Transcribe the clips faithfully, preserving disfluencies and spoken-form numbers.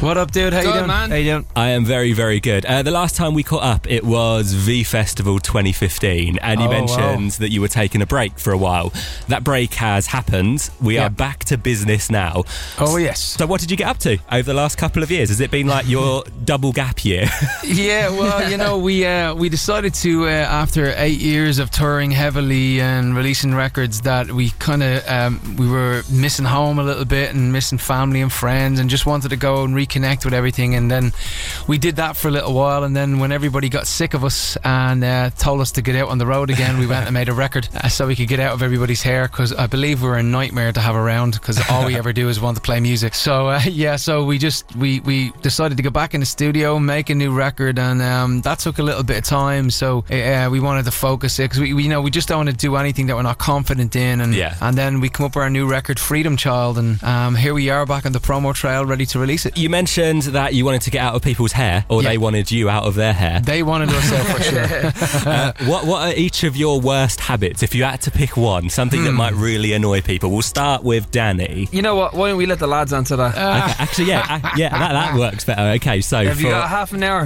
What up, dude? How Good, you doing? man. How you doing? I am very, very good. Uh, the last time we caught up, it was V Festival twenty fifteen, and you Oh, mentioned wow. that you were taking a break for a while. That break has happened. We Yeah. are back to business now. Oh, yes. So what did you get up to over the last couple of years? Has it been like your double gap year? Yeah, well, you know, we uh, we decided to, uh, after eight years of touring heavily and releasing records, that we kind of, um, we were missing home a little bit and missing family and friends and just wanted to go and reconnect with everything. And then we did that for a little while, and then when everybody got sick of us and uh, told us to get out on the road again, we went and made a record uh, so we could get out of everybody's hair, because I believe we're a nightmare to have around, because all we ever do is want to play music. So uh, yeah, so we just we, we decided to go back in the studio, make a new record, and um, that took a little bit of time. So uh, we wanted to focus it, because we, we you know we just don't want to do anything that we're not confident in, and Yeah. and then we come up with our new record, Freedom Child, and um, here we are back on the promo trail, ready to release it. You mentioned that you wanted to get out of people's hair, or Yeah. they wanted you out of their hair. They wanted us out for sure. Uh, what what are each of your worst habits, if you had to pick one, something Hmm. that might really annoy people? We'll start with Danny. You know what? Why don't we let the lads answer that? Okay, actually, yeah, uh, yeah, that, that works better. Okay, so Have you for- got half an hour?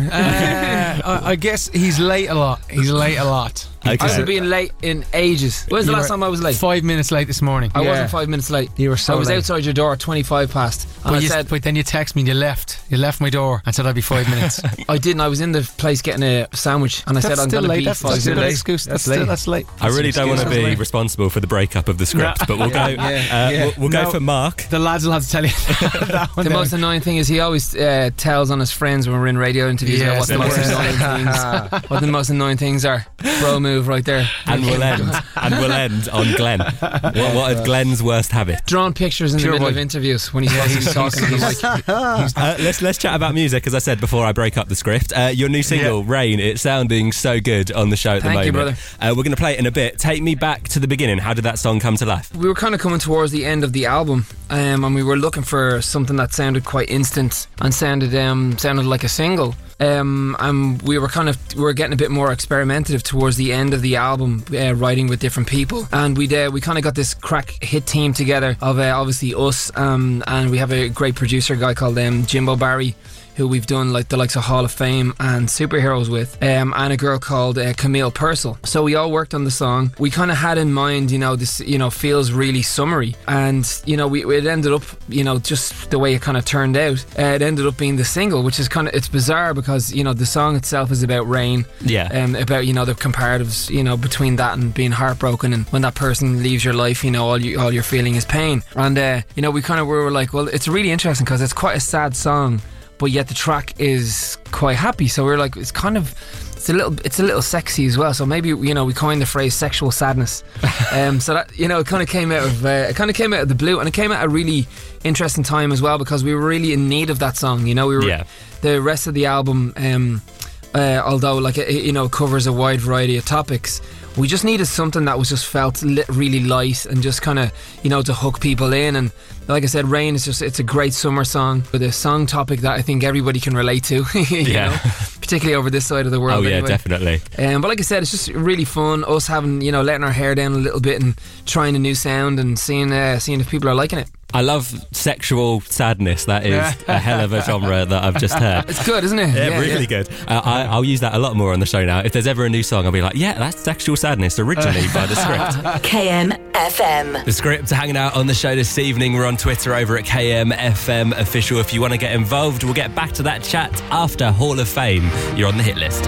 Uh, I, I guess he's late a lot. He's late a lot. okay. I've been late in ages. When's the You last were time I was late? Five minutes late this morning. I Yeah. wasn't five minutes late. You were so I was late. outside your door at twenty-five past. And But, I you, said, but then you text me and you left. You left my door and said I'd be five minutes. I didn't. I was in the place getting a sandwich, and I said, I'm still going to late. be That's, five that's still an minutes. excuse. That's, That's still, late. that's late. I really don't want to That's be late. responsible for the breakup of the script, but we'll go. Yeah, uh, yeah. We'll, we'll go No. for Mark. The lads will have to tell you that one. The down. most annoying thing is he always uh, tells on his friends when we're in radio interviews about what Yes, the most yes. annoying things what the most annoying things are. Bro move right there. And we'll end. And we'll end on Glenn. What, what are Glenn's worst habits? Drawing pictures in Pure the middle boy. of interviews when he's supposed to be talking on the mic. Uh, let's let's chat about music, as I said before I break up the script. Uh, your new single, Rain, it's sounding so good on the show at the Thank you, moment. Uh, we're going to play it in a bit. Take me back to the beginning. How did that song come to life? We were kind of coming towards the end of the album, um, and we were looking for something that sounded quite instant and sounded um, sounded like a single. Um, and we were kind of we were getting a bit more experimentative towards the end of the album, uh, writing with different people, and we uh, we kind of got this crack hit team together of uh, obviously us, um, and we have a great producer guy called um, Jimbo Barry, who we've done like the likes of Hall of Fame and Superheroes with, um, and a girl called uh, Camille Purcell. So we all worked on the song. We kind of had in mind, you know, this, you know, feels really summery, and you know, we it ended up, you know, just the way it kind of turned out. Uh, it ended up being the single, which is kind of it's bizarre because you know the song itself is about rain, Yeah. um, about you know the comparatives, you know, between that and being heartbroken, and when that person leaves your life, you know, all you all you're feeling is pain. And uh, you know, we kind of were like, well, it's really interesting because it's quite a sad song, but yet the track is quite happy. So we're like, it's kind of, it's a little, it's a little sexy as well. So maybe you know we coined the phrase sexual sadness. um, so that you know, it kind of came out of, uh, it kind of came out of the blue, and it came at a really interesting time as well because we were really in need of that song. You know, we were Yeah. the rest of the album. Um, uh, although like it, you know covers a wide variety of topics, we just needed something that was just felt li- really light and just kind of you know to hook people in. And like I said, Rain is just it's a great summer song with a song topic that I think everybody can relate to. you Yeah. know, particularly over this side of the world. Oh yeah, anyway. definitely. Um, but like I said, it's just really fun. Us having you know letting our hair down a little bit and trying a new sound and seeing uh, seeing if people are liking it. I love sexual sadness. That is a hell of a genre that I've just heard. It's good, isn't it? Yeah, really good. Uh, I, I'll use that a lot more on the show now. If there's ever a new song, I'll be like, yeah, that's Sexual Sadness, originally by The Script. K M F M. The Script hanging out on the show this evening. We're on Twitter over at K M F M Official. If you want to get involved, we'll get back to that chat after Hall of Fame. You're on the hit list.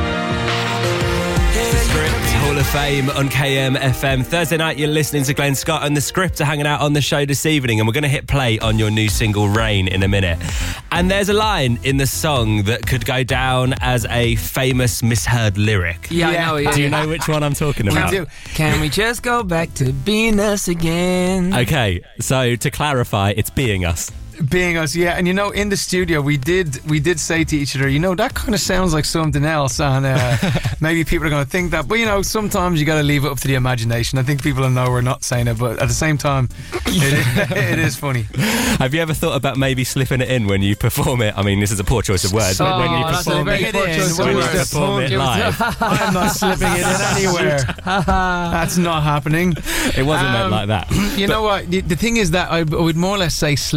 The Script Hall of Fame on K M F M. Thursday night, you're listening to Glenn Scott, and The Script are hanging out on the show this evening, and we're going to hit play on your new single, Rain, in a minute. And there's a line in the song that could go down as a famous misheard lyric. Yeah, Yeah. I know. Yeah, Do you yeah. know which one I'm talking We about? do. Can we just go back to being us again? Okay, so to clarify, it's Being Us. Being us, yeah, and you know, in the studio, we did we did say to each other, you know, that kind of sounds like something else, and uh, maybe people are going to think that. But you know, sometimes you got to leave it up to the imagination. I think people will know we're not saying it, but at the same time, it, it is funny. Have you ever thought about maybe slipping it in when you perform it? I mean, this is a poor choice of words, but when you Oh, that's a perform very it, poor in, choice of when you words. perform it live, I'm not slipping it in anywhere. That's not happening. it wasn't meant Um, like that. You know what? The, the thing is that I would more or less say slip up,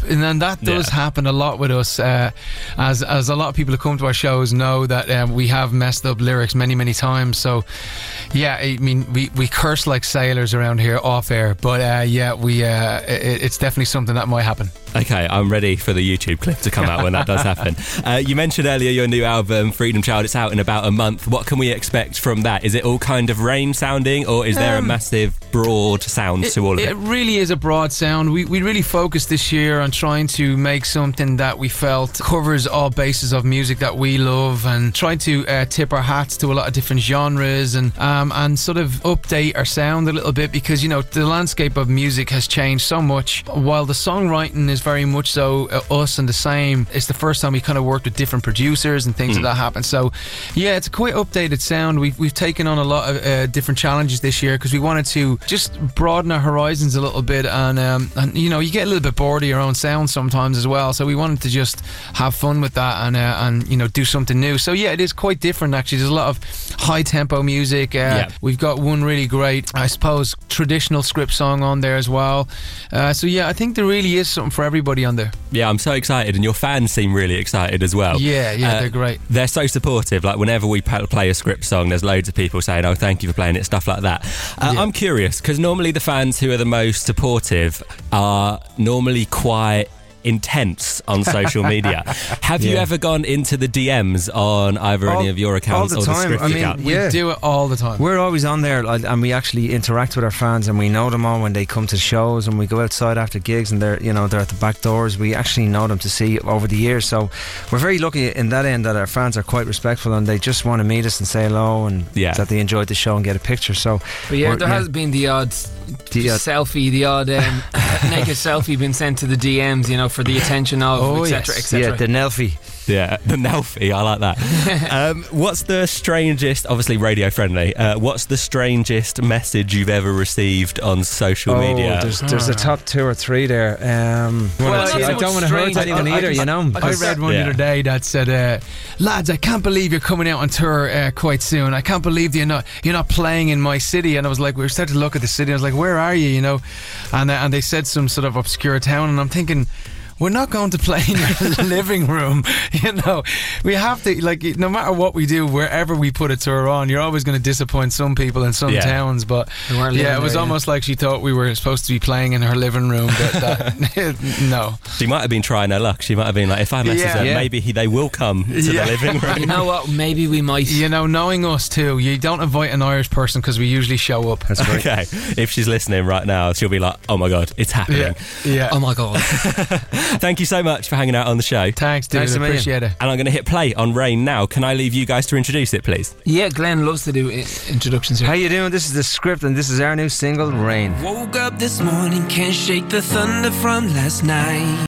and then that does Yeah. happen a lot with us. Uh, as as a lot of people who come to our shows know that um, we have messed up lyrics many many times. So yeah, I mean we, we curse like sailors around here off air, but uh, yeah, we uh, it, it's definitely something that might happen. Okay, I'm ready for the YouTube clip to come out when that does happen. Uh, you mentioned earlier your new album, Freedom Child. It's out in about a month. What can we expect from that? Is it all kind of Rain sounding, or is there Um, a massive, broad sound It, to all of it? it really is a broad sound. We we really focused this year on trying to make something that we felt covers all bases of music that we love, and trying to uh, tip our hats to a lot of different genres, and um, and sort of update our sound a little bit, because you know the landscape of music has changed so much. While the songwriting is very much so uh, us and the same, it's the first time we kind of worked with different producers and things Mm. like that happen. So yeah, it's a quite updated sound. We've we've taken on a lot of uh, different challenges this year because we wanted to just broaden our horizons a little bit, and um, and you know you get a little bit bored of your own sound sometimes as well. So we wanted to just have fun with that, and uh, and you know do something new. So yeah, it is quite different actually. There's a lot of high tempo music. Uh, Yeah. We've got one really great, I suppose, traditional script song on there as well. Uh, so yeah, I think there really is something for everybody on there. Yeah, I'm so excited, and your fans seem really excited as well. Yeah, yeah, Uh, they're great. They're so supportive. Like whenever we pa- play a script song, there's loads of people saying, "Oh, thank you for playing it," stuff like that. Uh, Yeah. I'm curious because normally the fans who are the most supportive are normally quite intense on social media. Have you Yeah. ever gone into the D Ms on either All- any of your accounts all the or the time. script I mean, account? yeah. We do it all the time. We're always on there, like, and we actually interact with our fans, and we know them all when they come to shows, and we go outside after gigs, and they're, you know, they're at the back doors. We actually know them to see over the years, so we're very lucky in that end that our fans are quite respectful, and they just want to meet us and say hello, and Yeah. that they enjoyed the show and get a picture. So, But yeah, we're- there yeah. has been the odd The odd- selfie, the odd um, naked selfie been sent to the D Ms, you know, for the attention of, Oh, et cetera, yes. et cetera. yeah, the Nelfie. Yeah, the Nelfie, I like that. um, what's the strangest, obviously radio friendly, uh, what's the strangest message you've ever received on social Oh, media? there's there's a top two or three there. Um, Well, I not so don't much want to hurt strange. anyone I- I either, just- you know. I read one Yeah. the other day that said, uh, "Lads, I can't believe you're coming out on tour uh, quite soon. I can't believe you're not you're not playing in my city." And I was like, we were starting to look at the city. I was like, "Where are you?" You know, and uh, and they said some sort of obscure town, and I'm thinking, we're not going to play in your living room. You know, we have to, like, no matter what we do, wherever we put a tour on, you're always going to disappoint some people in some Yeah. towns. But Who aren't yeah, living it was there, yeah. almost like she thought we were supposed to be playing in her living room. But that, no. She might have been trying her luck. She might have been like, if I message Yeah. her, Yeah. maybe he, they will come to Yeah. the living room. You know what? Maybe we might. You know, knowing us too, you don't invite an Irish person because we usually show up. That's great. Okay, if she's listening right now, she'll be like, oh my God, it's happening. Yeah, yeah. Oh my God. Thank you so much for hanging out on the show. Thanks, dude. Thanks a million. Appreciate it. And I'm going to hit play on Rain now. Can I leave you guys to introduce it, please? Yeah, Glenn loves to do I- introductions here. How you doing? This is the script, and this is our new single, Rain. Woke up this morning, can't shake the thunder from last night.